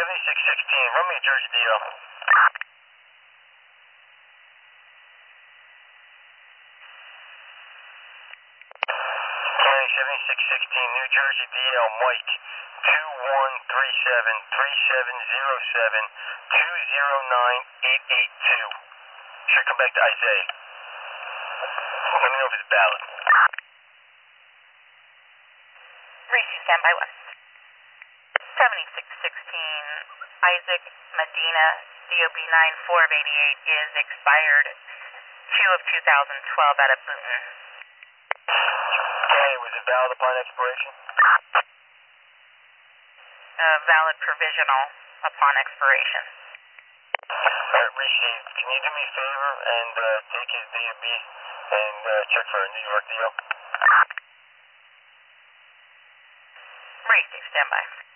7616, run me a Jersey DL. County 7616, New Jersey DL, Mike, 2137-3707-209882. Should come back to Isaiah. Let me know if it's valid. Receive standby 1. 7616, Isaac Medina, DOB 9488 is expired 2 of 2012 out of Boonton. Okay, was it valid upon expiration? Valid provisional upon expiration. Alright, received. Can you do me a favor and take his DOB and check for a New York deal? Receive standby.